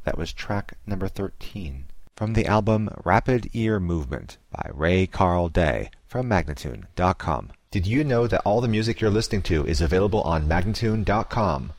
That was track number 13 from the album Rapid Ear Movement by Ray Carl Day from Magnatune.com. Did you know that all the music you're listening to is available on Magnatune.com?